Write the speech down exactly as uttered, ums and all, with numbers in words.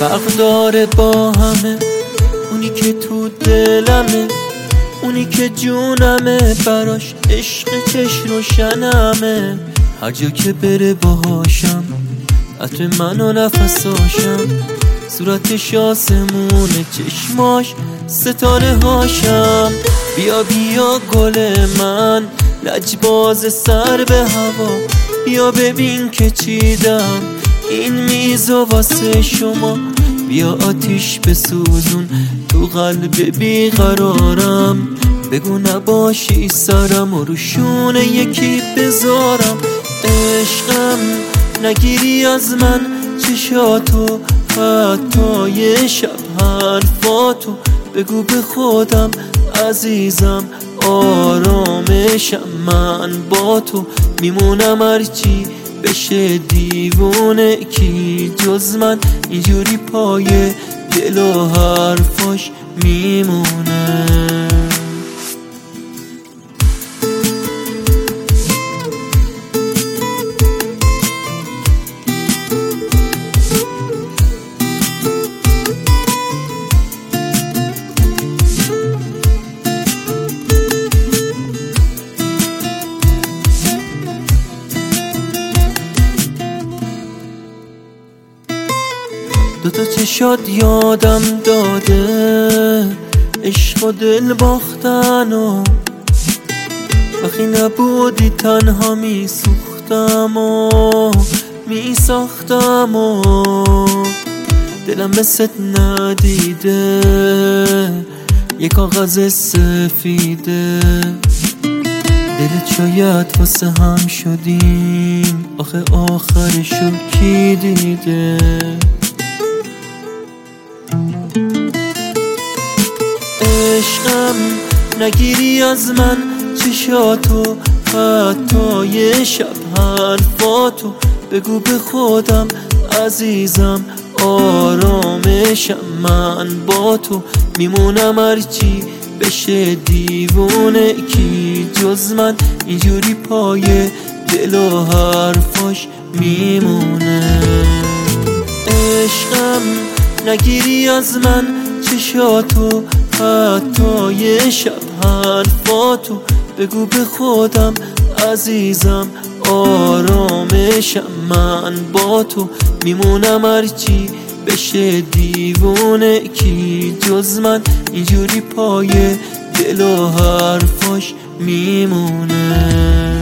فرق داره با همه، اونی که تو دلمه، اونی که جونمه، براش عشق چش روشنمه. هر جا که بره باهاشم، عطر من و نفساشم، صورتش آسمونه، چشماش ستاره هاشم. بیا بیا گل من، لجباز سر به هوا، بیا ببین که چیدم این میزو واسه شما. بیا آتیش بسوزون تو قلب بیقرارم، بگو نباشی سرم و روشونه یکی بذارم. عشقم نگیری از من چشاتو، حتی یه شب حرفاتو، بگو به خودم عزیزم آرامشم من با تو. میمونم هرچی بشه دیوونه، کی جز من اینجوری پای دل و حرفاش میمونه. دوتا چشات یادم داده عشق و دل باختن و وقتی نبودی تنها می سوختم و می ساختم و دلم مثل ندیده یه کاغذ سفیده. دلت شاید واسه هم شدیم، آخه آخرشو کی دیده؟ عشقم نگیری از من چشاتو، حتی یه شب حرفاتو، بگو به خودم عزیزم آرامشم من با تو. میمونم هرچی بشه دیوونه، کی جز من اینجوری پای دل و حرفاش میمونه. عشقم نگیری از من چشاتو، حتی یه شب حرفاتو، بگو به خودم عزیزم آرامشم من با تو. میمونم هرچی بشه دیوونه، کی جز من اینجوری پای دل و حرفاش میمونه.